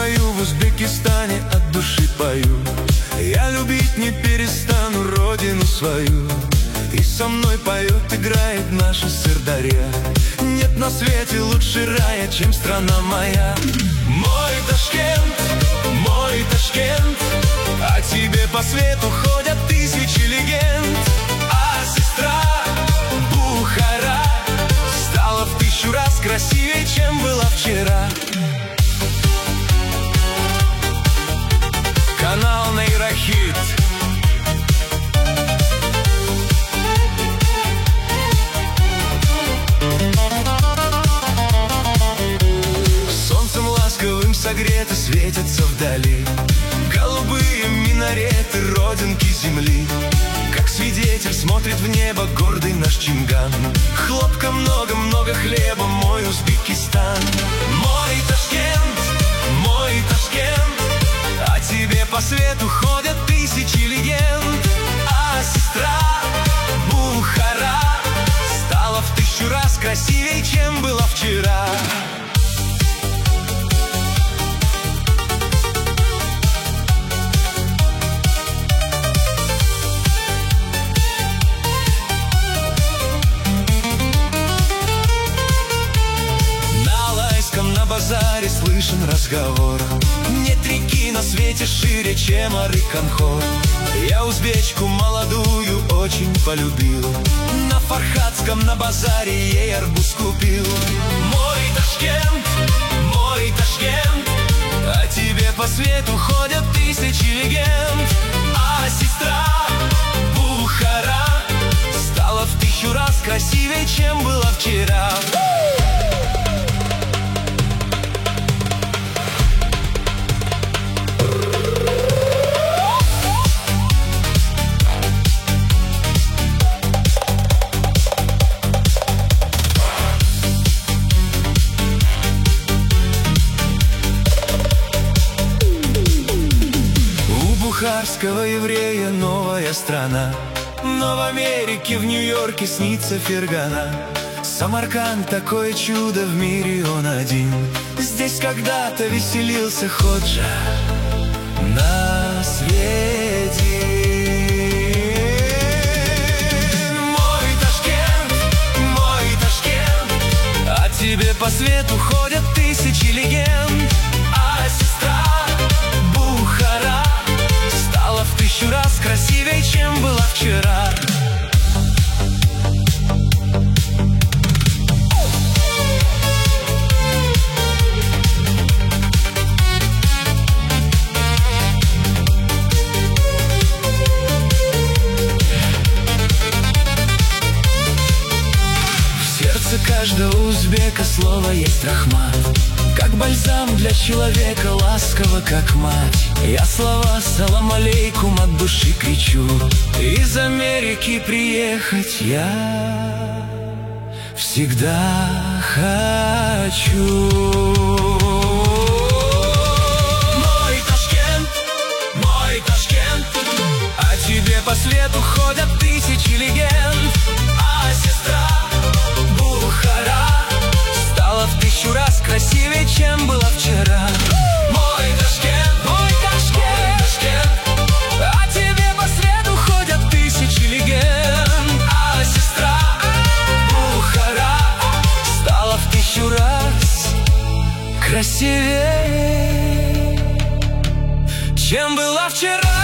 свою в Узбекистане от души пою. Я любить не перестану родину свою. И со мной поет, играет наша Сырдарья. Нет на свете лучше рая, чем страна моя. Мой Ташкент, мой Ташкент, о тебе по свету ходят тысячи легенд. А сестра Бухара стала в 1000 раз красивее, чем была вчера. Канал Нейрохит. Солнцем ласковым согреты светятся вдали голубые минареты родинки земли. Как свидетель смотрит в небо гордый наш Чинган. Хлопка много-много хлеба, мой Узбекистан. Мой Ташкент, мой Ташкент, о тебе по свету ходят тысячи легенд. А сестра Бухара стала в 1000 раз красивее, чем была вчера. На базаре слышен разговор. Нет реки на свете шире, чем Арык-Анхор. Я узбечку молодую очень полюбил. На Фархадском на базаре ей арбуз купил. Мой Ташкент, мой Ташкент, о тебе по свету ходят тысячи легенд. А сестра Бухара стала в 1000 раз красивее, чем была вчера. Бухарского еврея новая страна, но в Америке, в Нью-Йорке снится Фергана. Самарканд — такое чудо, в мире он один. Здесь когда-то веселился Ходжа на свете. Мой Ташкент, мой Ташкент, о тебе по свету ходят тысячи легенд. А сестра Бухара стала в 1000 раз красивее, чем была вчера. В сердце каждого узбека слово есть рахмат, как бальзам для человека, ласково, как мать. Я слова салам алейкум от души кричу. Из Америки приехать я всегда хочу. Мой Ташкент, мой Ташкент, о тебе по свету ходят тысячи легенд. А сестра Бухара стала в 1000 раз красивее, чем была вчера. Мой Ташкент, мой Ташкент, Ташкент, о тебе по свету ходят тысячи легенд. А сестра Бухара стала в 1000 раз красивее, чем была вчера.